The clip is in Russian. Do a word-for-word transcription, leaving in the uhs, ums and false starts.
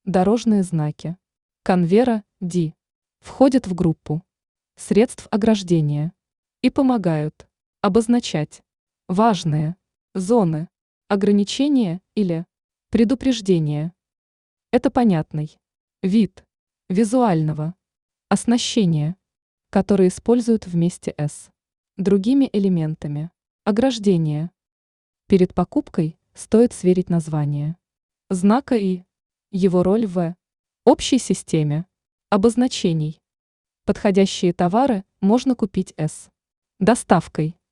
Дорожные знаки. Конвера D входят в группу средств ограждения и помогают обозначать важные зоны ограничения или предупреждения. Это понятный вид визуального оснащения, который используют вместе с другими элементами ограждения. Перед покупкой стоит сверить название знака и его роль в общей системе обозначений. Подходящие товары можно купить с доставкой.